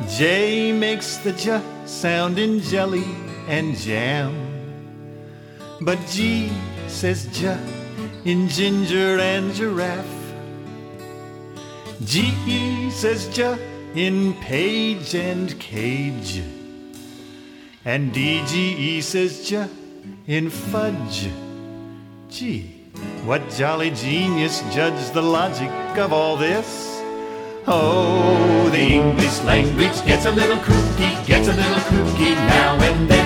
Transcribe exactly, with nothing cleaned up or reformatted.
J makes the J sound in jelly and jam. But G says J in ginger and giraffe. G says J in page and cage. And D G E says J in fudge. Gee, what jolly genius judged the logic of all this? Oh, the English language gets a little kooky, gets a little kooky now and then.